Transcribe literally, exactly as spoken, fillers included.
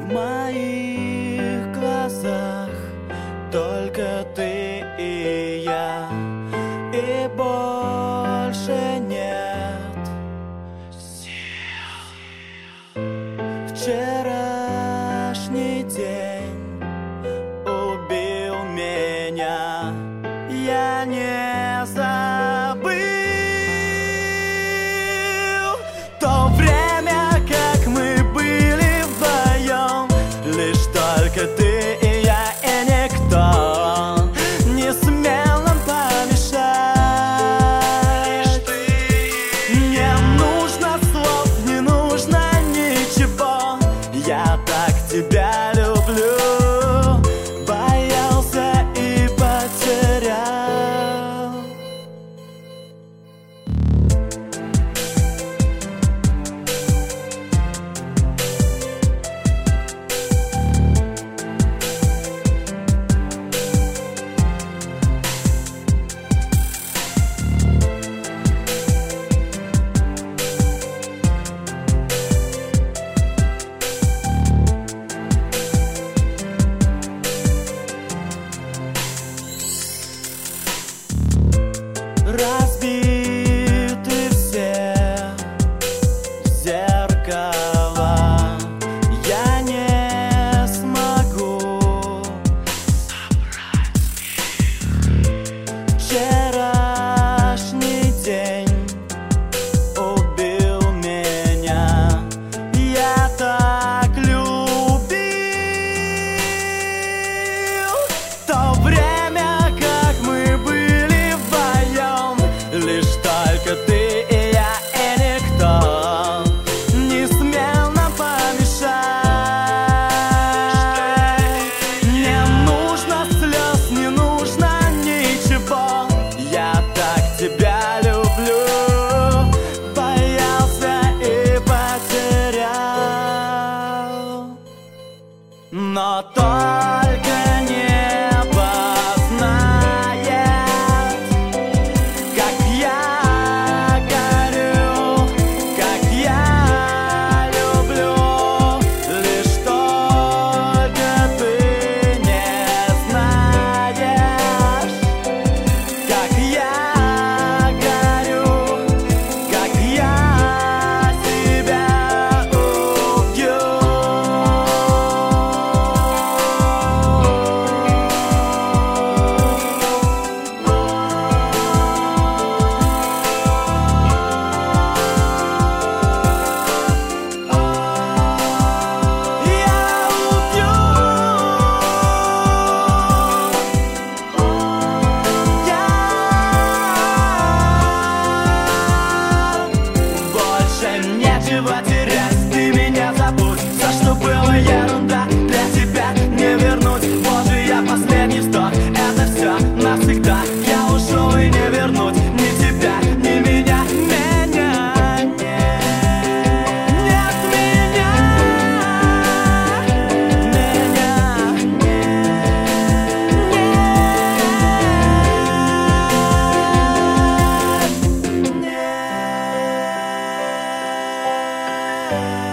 В моих глазах только ты и я, и больше нет сил. Вчерашний день убил меня, я не забыл то время, как мы были вдвоем, лишь только ты и я, и никто не смел нам помешать. Не нужно слов, не нужно ничего, я так тебя люблю, боялся и потерял. Разбиты все зеркала, я не смогу собрать их. Вчерашний день убил меня, я так любил то время, как мы были вдвоем, лишь только ты и я, и никто не смел нам помешать. Не нужно слез, не нужно ничего, я так тебя люблю, боялся и потерял. Но только небо знает, как я горю, как я люблю. Лишь только ты не знаешь, как я горю, как я тебя убью. Нечего терять, ты меня забудь, все, что было, ерунда, для тебя не вернуть. Боже, я последний вздох, это все навсегда, я ушел и не вернуть ни тебя, ни меня. Меня нет, нет меня, меня нет, нет.